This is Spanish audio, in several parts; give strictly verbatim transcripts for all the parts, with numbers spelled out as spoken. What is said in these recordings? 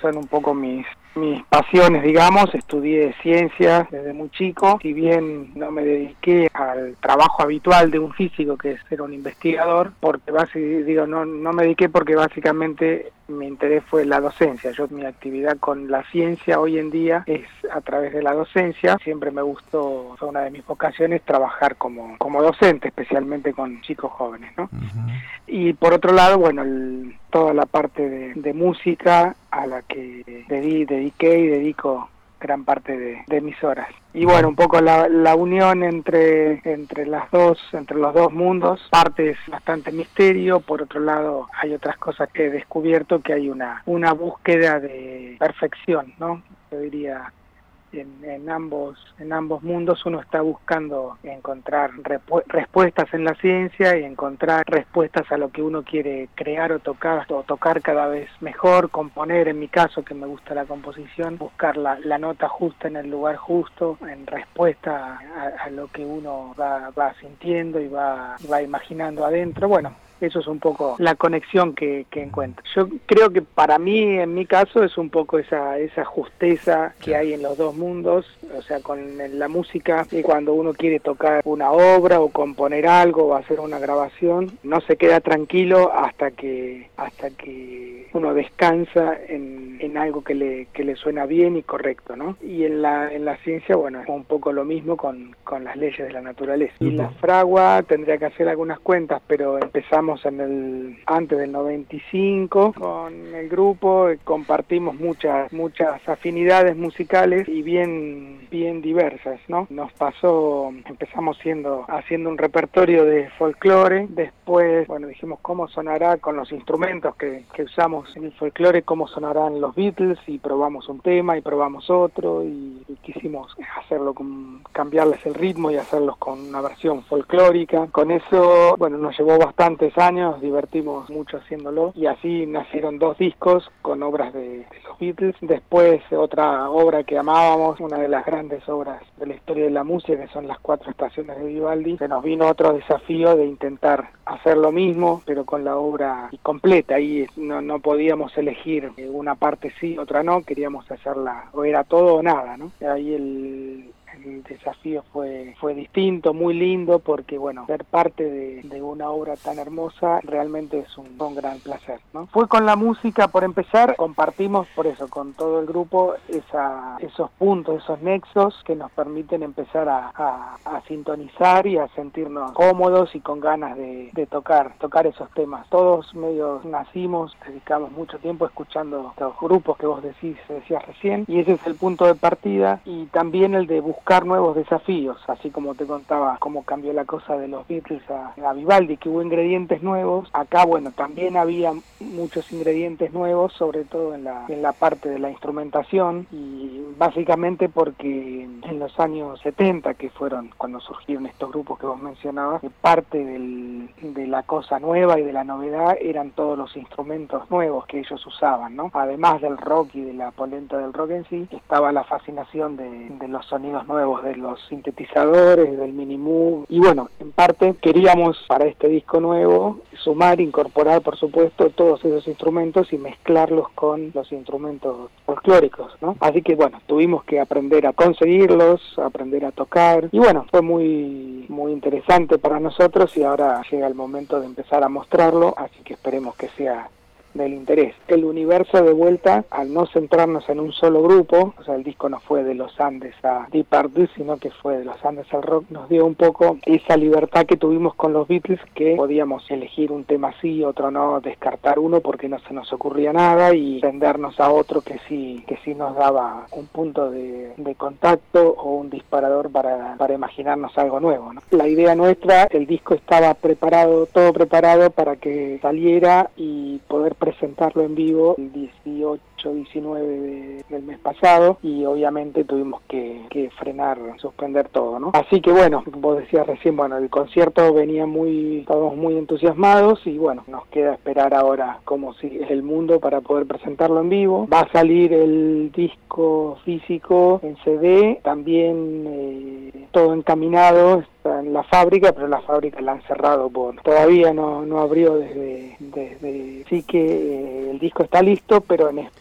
son un poco mis mis pasiones, digamos. Estudié ciencias desde muy chico, si bien no me dediqué al trabajo habitual de un físico, que es ser un investigador, porque básicamente, digo, no, no me dediqué porque básicamente mi interés fue la docencia. Yo, mi actividad con la ciencia hoy en día es a través de la docencia. Siempre me gustó, fue una de mis vocaciones, trabajar como, como docente, especialmente con chicos jóvenes, ¿no? Uh-huh. Y por otro lado, bueno, el, toda la parte de, de música a la que dedí, dediqué y dedico gran parte de, de mis horas. Y bueno, un poco la, la unión entre entre las dos, entre los dos mundos. Parte es bastante misterio, por otro lado hay otras cosas que he descubierto, que hay una una búsqueda de perfección, ¿no? Yo diría, en, en ambos en ambos mundos uno está buscando encontrar repu- respuestas en la ciencia y encontrar respuestas a lo que uno quiere crear o tocar o tocar cada vez mejor, componer, en mi caso, que me gusta la composición, buscar la, la nota justa en el lugar justo, en respuesta a, a lo que uno va, va sintiendo y va, va imaginando adentro. Bueno, eso es un poco la conexión que, que encuentro. Yo creo que para mí, en mi caso, es un poco esa esa justeza que hay en los dos mundos. O sea, con la música, y cuando uno quiere tocar una obra o componer algo o hacer una grabación, no se queda tranquilo hasta que hasta que uno descansa en, en algo que le que le suena bien y correcto, ¿no? Y en la en la ciencia, bueno, es un poco lo mismo con, con las leyes de la naturaleza. Y la fragua, tendría que hacer algunas cuentas, pero empezamos en el antes del noventa y cinco con el grupo, compartimos muchas muchas afinidades musicales y bien bien diversas, ¿no? Nos pasó, empezamos siendo haciendo un repertorio de folclore, después, bueno, dijimos cómo sonará con los instrumentos que, que usamos en el folclore, cómo sonarán los Beatles, y probamos un tema y probamos otro, y, y quisimos hacerlo con, cambiarles el ritmo y hacerlos con una versión folclórica. Con eso, bueno, nos llevó bastantes años, divertimos mucho haciéndolo, y así nacieron dos discos con obras de, de los Beatles. Después otra obra que amábamos, una de las grandes obras de la historia de la música, que son las Cuatro Estaciones de Vivaldi. Se nos vino otro desafío de intentar hacer lo mismo, pero con la obra completa. Ahí no, no podíamos elegir una parte sí, otra no, queríamos hacerla, o era todo o nada, ¿no? Ahí el el desafío fue fue distinto, muy lindo, porque bueno, ser parte de, de una obra tan hermosa realmente es un, un gran placer, ¿no? Fue con la música, por empezar, compartimos por eso con todo el grupo esa esos puntos, esos nexos que nos permiten empezar a, a, a sintonizar y a sentirnos cómodos y con ganas de, de tocar tocar esos temas. Todos medio nacimos, dedicamos mucho tiempo escuchando los grupos que vos decís decías recién, y ese es el punto de partida, y también el de buscar nuevos desafíos, así como te contaba cómo cambió la cosa de los Beatles a, a Vivaldi, que hubo ingredientes nuevos. Acá, bueno, también había muchos ingredientes nuevos, sobre todo en la en la parte de la instrumentación, y básicamente porque en los años setenta, que fueron cuando surgieron estos grupos que vos mencionabas, parte del, de la cosa nueva y de la novedad eran todos los instrumentos nuevos que ellos usaban, ¿no? Además del rock y de la polenta del rock en sí, estaba la fascinación de, de los sonidos nuevos, de los sintetizadores, del Minimoog, y bueno, en parte queríamos para este disco nuevo sumar, incorporar por supuesto todos esos instrumentos y mezclarlos con los instrumentos folclóricos, ¿no? Así que bueno, tuvimos que aprender a conseguirlos, aprender a tocar, y bueno, fue muy muy interesante para nosotros, y ahora llega el momento de empezar a mostrarlo, así que esperemos que sea del interés. El universo, de vuelta, al no centrarnos en un solo grupo, o sea, el disco no fue de los Andes a Deep Purple, sino que fue de los Andes al rock, nos dio un poco esa libertad que tuvimos con los Beatles, que podíamos elegir un tema sí, otro no, descartar uno porque no se nos ocurría nada, y tendernos a otro que sí que sí nos daba un punto de, de contacto o un disparador para, para imaginarnos algo nuevo, ¿no? La idea nuestra, el disco estaba preparado, todo preparado para que saliera y poder presentarlo en vivo el dieciocho, diecinueve de, del mes pasado, y obviamente tuvimos que, que frenar, suspender todo, ¿no? Así que bueno, vos decías recién, bueno, el concierto venía muy, estábamos muy entusiasmados, y bueno, nos queda esperar ahora cómo sigue el mundo para poder presentarlo en vivo. Va a salir el disco físico en C D, también eh, todo encaminado, está en la fábrica, pero la fábrica la han cerrado, por todavía no, no abrió desde, desde sí que eh, el disco está listo, pero en espera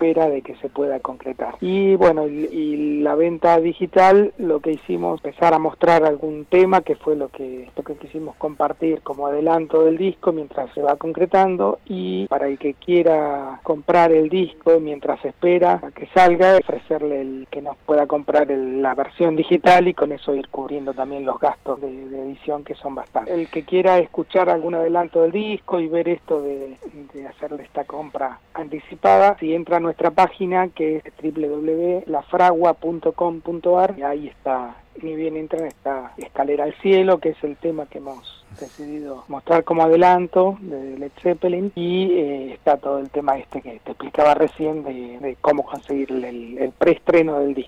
espera de que se pueda concretar. Y bueno, y, y la venta digital, lo que hicimos, empezar a mostrar algún tema, que fue lo que, lo que quisimos compartir como adelanto del disco mientras se va concretando, y para el que quiera comprar el disco mientras espera a que salga, ofrecerle el que nos pueda comprar el, la versión digital, y con eso ir cubriendo también los gastos de, de edición, que son bastantes. El que quiera escuchar algún adelanto del disco y ver esto de, de hacerle esta compra anticipada, si entra a nuestra página, que es doble u doble u doble u punto la fragua punto com punto a r, y ahí está, ni bien entran, está Escalera al Cielo, que es el tema que hemos decidido mostrar como adelanto de Led Zeppelin, y eh, está todo el tema este que te explicaba recién de, de cómo conseguir el, el preestreno del disco.